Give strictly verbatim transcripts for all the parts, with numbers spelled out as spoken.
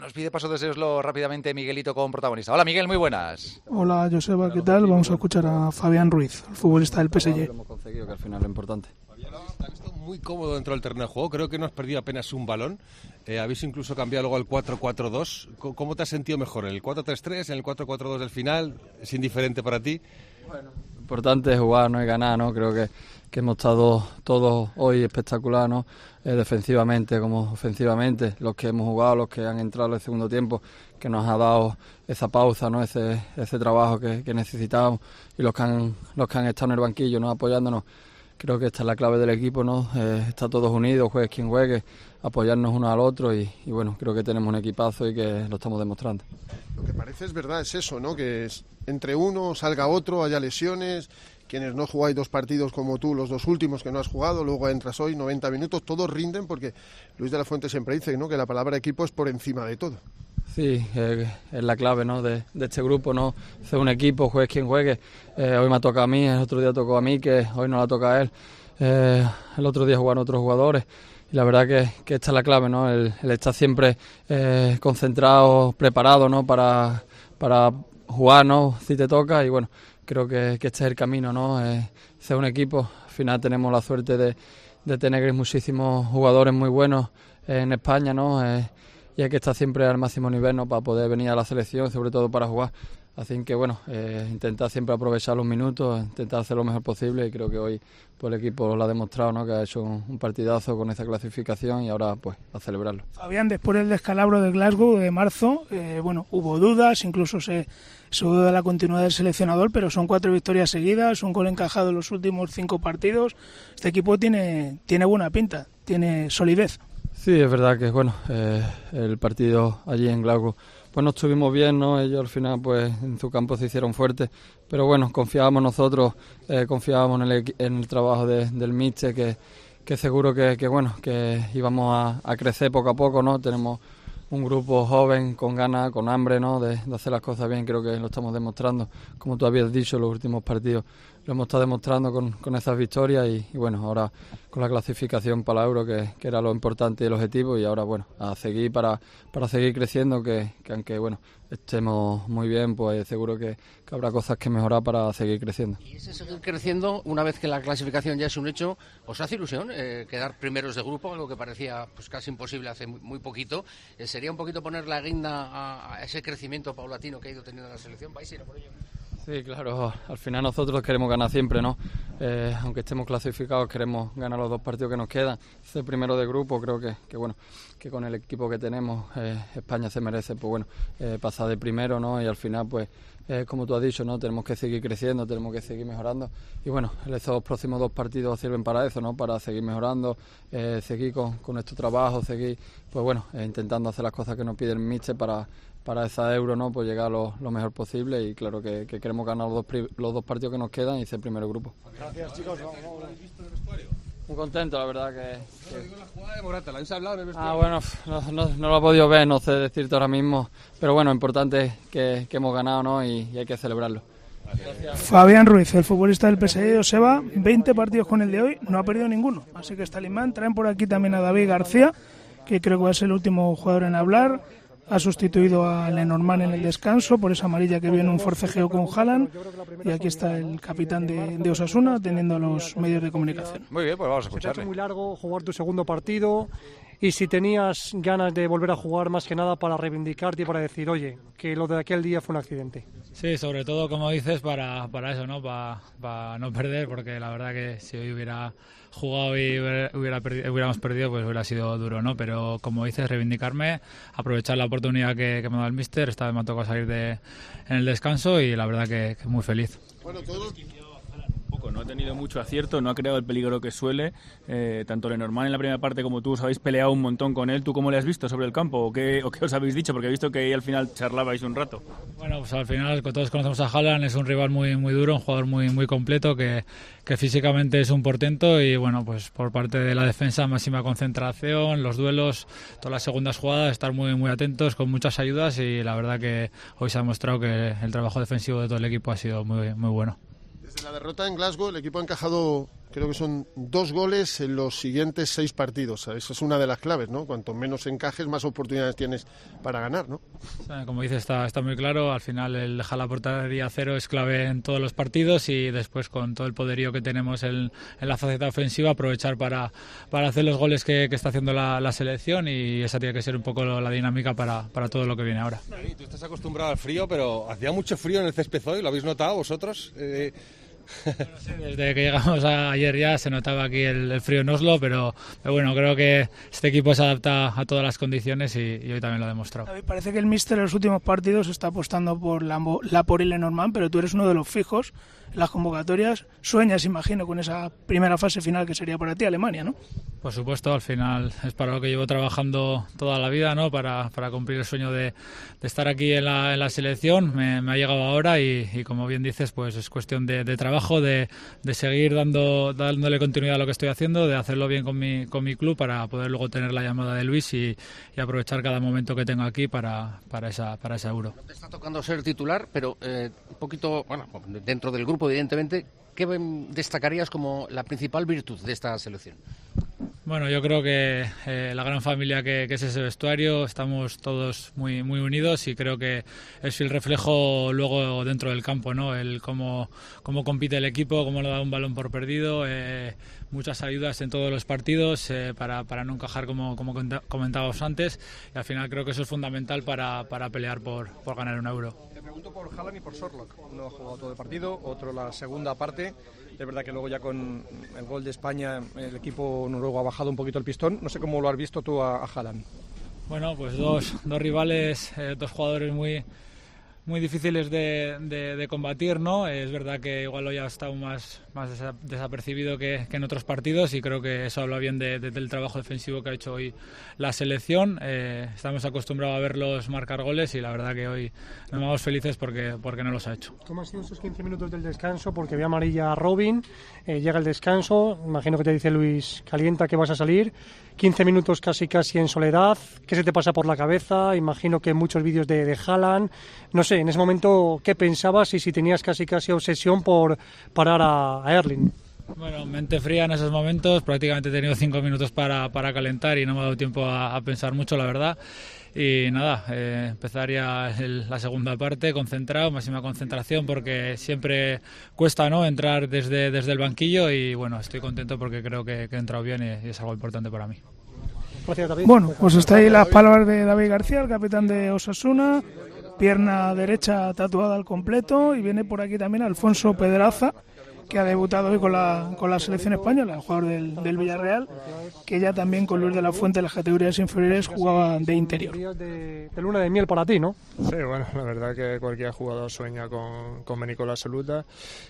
Nos pide paso deseoslo rápidamente Miguelito como protagonista. Hola Miguel, muy buenas. Hola Joseba, ¿qué tal? Vamos a escuchar a Fabián Ruiz, el futbolista del P S G. Lo hemos conseguido, que al final es importante. Te has visto muy cómodo dentro del terreno de juego, creo que no has perdido apenas un balón, eh, habéis incluso cambiado luego al cuatro cuatro dos. ¿Cómo te has sentido mejor? ¿En el cuatro tres tres, en el cuatro cuatro dos del final? ¿Es indiferente para ti? Bueno, lo importante es jugar, no es ganar, ¿no? Creo que, que hemos estado todos hoy espectacular, ¿no? Eh, defensivamente como ofensivamente, los que hemos jugado, los que han entrado en el segundo tiempo, que nos ha dado esa pausa, ¿no? Ese, ese trabajo que, que necesitábamos, y los que han, los que han estado en el banquillo, ¿no? Apoyándonos. Creo que esta es la clave del equipo, ¿no? Eh, estar todos unidos, juegue quien juegue, apoyarnos uno al otro y, y bueno, creo que tenemos un equipazo y que lo estamos demostrando. Lo que parece es verdad, es eso, ¿no? Que es, entre uno salga otro, haya lesiones, quienes no jugáis dos partidos como tú, los dos últimos que no has jugado, luego entras hoy noventa minutos, todos rinden porque Luis de la Fuente siempre dice, ¿no? Que la palabra equipo es por encima de todo. Sí, eh, es la clave, ¿no? de, de este grupo, ¿no? Ser un equipo, juegue quien juegue. Eh, hoy me ha tocado a mí, el otro día tocó a mí, que hoy no la toca a él. Eh, el otro día jugaron otros jugadores. Y la verdad que, que esta es la clave, ¿no? El, el estar siempre eh, concentrado, preparado, ¿no? Para, para jugar, ¿no? Si te toca. Y bueno, creo que, que este es el camino, ¿no? Eh, ser un equipo. Al final tenemos la suerte de, de tener muchísimos jugadores muy buenos eh, en España, ¿no? Eh, y hay que estar siempre al máximo nivel, ¿no? Para poder venir a la selección, sobre todo para jugar. Así que bueno, eh, intentar siempre aprovechar los minutos, intentar hacer lo mejor posible, y creo que hoy pues, el equipo lo ha demostrado, ¿no? Que ha hecho un, un partidazo con esa clasificación y ahora pues a celebrarlo. Fabián, después del descalabro de Glasgow de marzo, eh, bueno, hubo dudas, incluso se, se dudó de la continuidad del seleccionador, pero son cuatro victorias seguidas, un gol encajado en los últimos cinco partidos. Este equipo tiene, tiene buena pinta, tiene solidez. Sí, es verdad que bueno, eh, el partido allí en Glasgow pues no estuvimos bien, ¿no? Ellos al final pues en su campo se hicieron fuertes, pero bueno, confiábamos nosotros, eh, confiábamos en el, en el trabajo de, del míster, que, que seguro que, que bueno, que íbamos a, a crecer poco a poco, ¿no? Tenemos un grupo joven, con ganas, con hambre, ¿no? De, de hacer las cosas bien, creo que lo estamos demostrando, como tú habías dicho en los últimos partidos, lo hemos estado demostrando con, con esas victorias y, y bueno, ahora con la clasificación para la Euro, que, que era lo importante y el objetivo, y ahora bueno, a seguir para, para seguir creciendo, que, que aunque bueno, estemos muy bien, pues seguro que, que habrá cosas que mejorar para seguir creciendo. Y ese seguir creciendo, una vez que la clasificación ya es un hecho, ¿os hace ilusión eh, quedar primeros de grupo, algo que parecía pues casi imposible hace muy, muy poquito? Eh, ¿Sería un poquito poner la guinda a, a ese crecimiento paulatino que ha ido teniendo la selección? ¿Vais a ir a por ello? Sí, claro, al final nosotros queremos ganar siempre, ¿no? Eh, aunque estemos clasificados, queremos ganar los dos partidos que nos quedan. Ser primero de grupo, creo que, que bueno, que con el equipo que tenemos, eh, España se merece, pues bueno, eh, pasar de primero, ¿no? Y al final, pues, eh, como tú has dicho, ¿no? Tenemos que seguir creciendo, tenemos que seguir mejorando. Y bueno, estos próximos dos partidos sirven para eso, ¿no? Para seguir mejorando, eh, seguir con, con nuestro trabajo, seguir, pues bueno, eh, intentando hacer las cosas que nos pide el míster para para esa Euro, ¿no? Pues llegar lo, lo mejor posible, y claro que, que queremos ganar los dos, los dos partidos que nos quedan y ser primero grupo. Gracias, chicos. Muy contento, la verdad que... que... La jugada de Morata, ¿la habéis hablado en el vestuario? Ah, bueno, no, no, no lo he podido ver, no sé decirte ahora mismo, pero bueno, importante es que, que hemos ganado, ¿no? Y, y hay que celebrarlo. Gracias. Fabián Ruiz, el futbolista del P S G, Joseba, veinte partidos con el de hoy, no ha perdido ninguno, así que está Limán. Traen por aquí también a David García, que creo que va a ser el último jugador en hablar. Ha sustituido a Lenormand en el descanso por esa amarilla que vio en un forcejeo con Haaland. Y aquí está el capitán de, de Osasuna teniendo los medios de comunicación. Muy bien, pues vamos a Se te ha escucharle. hecho muy largo jugar tu segundo partido, y si tenías ganas de volver a jugar, más que nada para reivindicarte y para decir, oye, que lo de aquel día fue un accidente. Sí, sobre todo, como dices, para, para eso, ¿no? Para, para no perder, porque la verdad que si hoy hubiera jugado y hubiera perdi- hubiéramos perdido, pues hubiera sido duro, ¿no? Pero como dices, reivindicarme, aprovechar la oportunidad que, que me ha dado el míster. Esta vez me ha tocado salir de, en el descanso, y la verdad que, que muy feliz. Bueno, todos... No ha tenido mucho acierto, no ha creado el peligro que suele. Eh, tanto Lenormand en la primera parte como tú os habéis peleado un montón con él. ¿Tú cómo le has visto sobre el campo? ¿O qué, o qué os habéis dicho? Porque he visto que ahí al final charlabais un rato. Bueno, pues al final todos conocemos a Haaland, es un rival muy muy duro, un jugador muy muy completo, que, que físicamente es un portento, y bueno, pues por parte de la defensa, máxima concentración, los duelos, todas las segundas jugadas, estar muy muy atentos, con muchas ayudas, y la verdad que hoy se ha mostrado que el trabajo defensivo de todo el equipo ha sido muy muy bueno. Desde la derrota en Glasgow, el equipo ha encajado creo que son dos goles en los siguientes seis partidos. Esa es una de las claves, ¿no? Cuanto menos encajes, más oportunidades tienes para ganar, ¿no? Como dices, está, está muy claro. Al final el dejar la portería cero es clave en todos los partidos y después con todo el poderío que tenemos en, en la faceta ofensiva, aprovechar para, para hacer los goles que, que está haciendo la, la selección, y esa tiene que ser un poco la dinámica para, para todo lo que viene ahora. Sí, tú estás acostumbrado al frío, pero hacía mucho frío en el césped hoy, ¿lo habéis notado vosotros? Eh... Bueno, sí, desde que llegamos a ayer ya se notaba aquí el, el frío en Oslo, pero, pero bueno, creo que este equipo se adapta a todas las condiciones y, y hoy también lo ha demostrado. David, parece que el míster en los últimos partidos está apostando por la, la por y Lenormand, pero tú eres uno de los fijos en las convocatorias. Sueñas, imagino, con esa primera fase final que sería para ti Alemania, ¿no? Por supuesto, al final es para lo que llevo trabajando toda la vida, ¿no? Para, para cumplir el sueño de, de estar aquí en la, en la selección. Me, me ha llegado ahora y, y como bien dices, pues es cuestión de, de trabajo, de, de seguir dando, dándole continuidad a lo que estoy haciendo, de hacerlo bien con mi, con mi club para poder luego tener la llamada de Luis y, y aprovechar cada momento que tengo aquí para, para, esa, para esa Euro. No te está tocando ser titular, pero eh, un poquito, bueno, dentro del grupo, evidentemente, ¿qué destacarías como la principal virtud de esta selección? Bueno, yo creo que eh, la gran familia que, que es ese vestuario, estamos todos muy muy unidos y creo que es el reflejo luego dentro del campo, ¿no? El cómo, cómo compite el equipo, cómo no da un balón por perdido, eh, muchas ayudas en todos los partidos eh, para, para no encajar como, como comentábamos antes, y al final creo que eso es fundamental para, para pelear por, por ganar un Euro. Te pregunto por Haaland y por Sorloth. Uno ha jugado todo el partido, otro la segunda parte. Es verdad que luego ya con el gol de España el equipo noruego ha bajado un poquito el pistón. No sé cómo lo has visto tú a, a Haaland. Bueno, pues dos, dos rivales, eh, dos jugadores muy muy difíciles de, de, de combatir, ¿no? Es verdad que igual hoy ha estado más, más desapercibido que, que en otros partidos y creo que eso habla bien de, de, del trabajo defensivo que ha hecho hoy la selección. Eh, estamos acostumbrados a verlos marcar goles y la verdad que hoy nos vamos felices porque, porque no los ha hecho. ¿Cómo han sido esos quince minutos del descanso? Porque ve amarilla a Robin, eh, llega el descanso, imagino que te dice Luis, calienta que vas a salir, quince minutos casi casi en soledad, ¿qué se te pasa por la cabeza? Imagino que muchos vídeos de, de Haaland, no sé, en ese momento, ¿qué pensabas y si tenías casi casi obsesión por parar a, a Erling? Bueno, mente fría en esos momentos, prácticamente he tenido cinco minutos para, para calentar y no me ha dado tiempo a, a pensar mucho, la verdad. Y nada, eh, empezaría el, la segunda parte concentrado, máxima concentración, porque siempre cuesta, ¿no?, entrar desde, desde el banquillo y bueno, estoy contento porque creo que, que he entrado bien y, y es algo importante para mí. Gracias, David. Bueno, pues está ahí las palabras de David García, el capitán de Osasuna, pierna derecha tatuada al completo, y viene por aquí también Alfonso Pedraza, que ha debutado hoy con la, con la selección española, el jugador del, del Villarreal, que ya también con Luis de la Fuente en las categorías inferiores jugaba de interior. De, de luna de miel para ti, ¿no? Sí, bueno, la verdad que cualquier jugador sueña con, con venir con la absoluta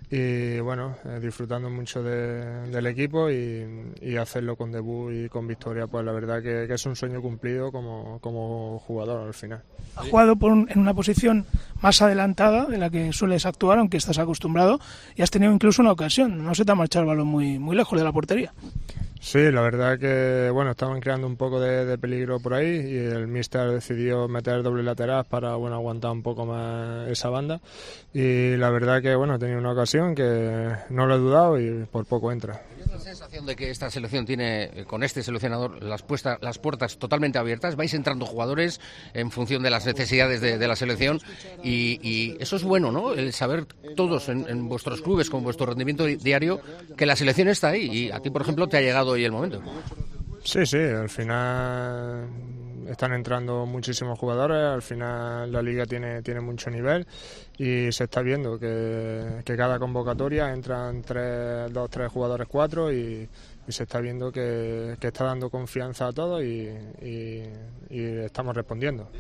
y bueno, eh, disfrutando mucho de, del equipo y, y hacerlo con debut y con victoria, pues la verdad que, que es un sueño cumplido como, como jugador al final. Ha jugado por un, en una posición más adelantada de la que sueles actuar, aunque estás acostumbrado, y has tenido incluso una ocasión, no se te ha marchado el balón muy, muy lejos de la portería. Sí, la verdad que bueno, estaban creando un poco de, de peligro por ahí y el míster decidió meter doble lateral para bueno, aguantar un poco más esa banda y la verdad que bueno, he tenido una ocasión que no lo he dudado y por poco entra. ¿Tienes la sensación de que esta selección tiene, con este seleccionador, las, puesta, las puertas totalmente abiertas? ¿Vais entrando jugadores en función de las necesidades de, de la selección? Y, y eso es bueno, ¿no? El saber todos en, en vuestros clubes, con vuestro rendimiento diario, que la selección está ahí y a ti, por ejemplo, te ha llegado hoy el momento. Sí, sí, al final están entrando muchísimos jugadores, al final la liga tiene, tiene mucho nivel y se está viendo que, que cada convocatoria entran tres, dos, tres jugadores, cuatro y, y se está viendo que, que está dando confianza a todos y, y, y estamos respondiendo.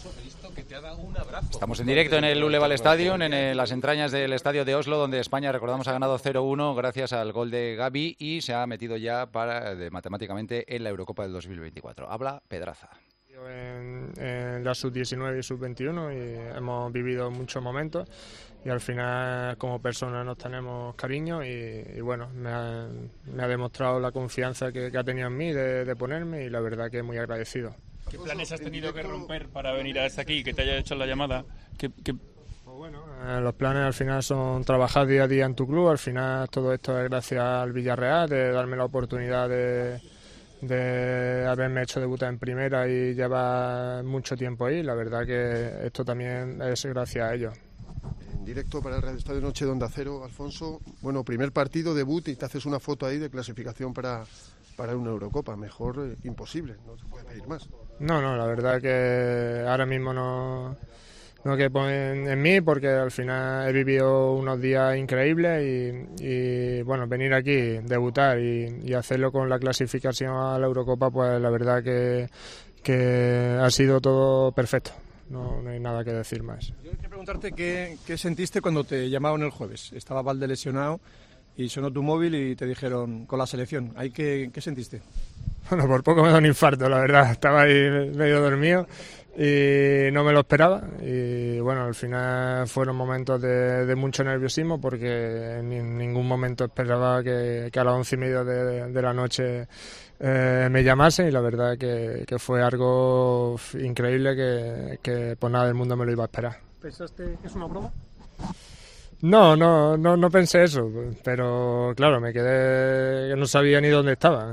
Estamos en directo en el Uleval Stadium, en el, las entrañas del estadio de Oslo, donde España, recordamos, ha ganado cero uno gracias al gol de Gavi y se ha metido ya para, de, matemáticamente en la Eurocopa del dos mil veinticuatro. Habla Pedraza. En, en la sub diecinueve y sub veintiuno y hemos vivido muchos momentos y al final como personas nos tenemos cariño y, y bueno, me ha, me ha demostrado la confianza que, que ha tenido en mí de, de ponerme y la verdad que muy agradecido. ¿Qué planes has tenido que romper para venir hasta aquí, que te haya hecho la llamada? ¿Qué, qué... Eh, los planes al final son trabajar día a día en tu club. Al final todo esto es gracias al Villarreal, de darme la oportunidad de, de haberme hecho debutar en primera y llevar mucho tiempo ahí. La verdad que esto también es gracias a ellos. En directo para el Radio Estadio Noche de Onda Cero, Alfonso, bueno, primer partido, debut, y te haces una foto ahí de clasificación para, para una Eurocopa. Mejor eh, imposible, no se puede pedir más. No, no, la verdad que ahora mismo no... No que ponen en mí, porque al final he vivido unos días increíbles y, y bueno, venir aquí, debutar y, y hacerlo con la clasificación a la Eurocopa, pues la verdad que, que ha sido todo perfecto. No, no hay nada que decir más. Yo quiero preguntarte qué, qué sentiste cuando te llamaron el jueves. Estaba Valde lesionado y sonó tu móvil y te dijeron con la selección. ¿Ahí qué, qué sentiste? Bueno, por poco me da un infarto, la verdad. Estaba ahí medio dormido y no me lo esperaba. Y bueno, al final fueron momentos de, de mucho nerviosismo, porque en ningún momento esperaba que, que a las once y media de, de la noche eh, me llamasen, y la verdad que, que fue algo increíble que, que por nada del mundo me lo iba a esperar. ¿Pensaste que es una broma? No, no, no, no pensé eso, pero claro, me quedé que no sabía ni dónde estaba.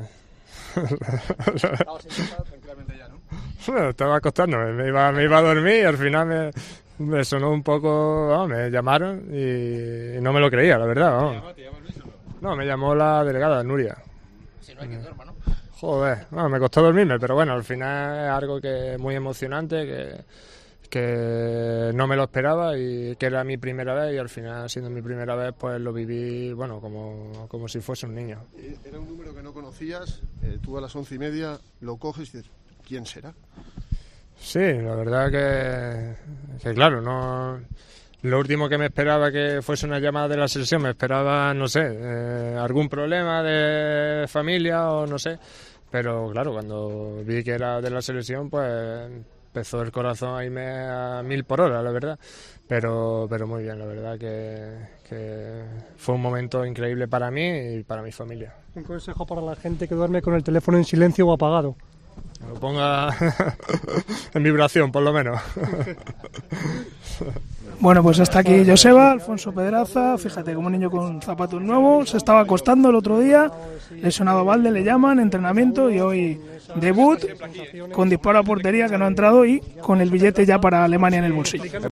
Estabas sentado tranquilamente ya, ¿no? Bueno, estaba acostándome, me iba, me iba a dormir y al final me, me sonó un poco, vamos, me llamaron y, y no me lo creía, la verdad. Vamos. ¿Te llamó, te llamó Luis o no? No, me llamó la delegada, Nuria. Si no hay que duerma, ¿no? Joder, bueno, me costó dormirme, pero bueno, al final es algo que es muy emocionante, que, que no me lo esperaba y que era mi primera vez, y al final, siendo mi primera vez, pues lo viví, bueno, como, como si fuese un niño. Era un número que no conocías, eh, tú a las once y media lo coges y dices, ¿quién será? Sí, la verdad que, que claro, no... Lo último que me esperaba que fuese una llamada de la selección, me esperaba, no sé, eh, algún problema de familia o no sé, pero claro, cuando vi que era de la selección, pues empezó el corazón a irme a mil por hora, la verdad, pero, pero muy bien, la verdad que, que fue un momento increíble para mí y para mi familia. Un consejo para la gente que duerme con el teléfono en silencio o apagado. Lo ponga en vibración, por lo menos. Bueno, pues hasta aquí Joseba, Alfonso Pedraza. Fíjate, como un niño con zapatos nuevos, se estaba acostando el otro día, lesionado a Valde, le llaman, entrenamiento, y hoy debut con disparo a portería, que no ha entrado, y con el billete ya para Alemania en el bolsillo.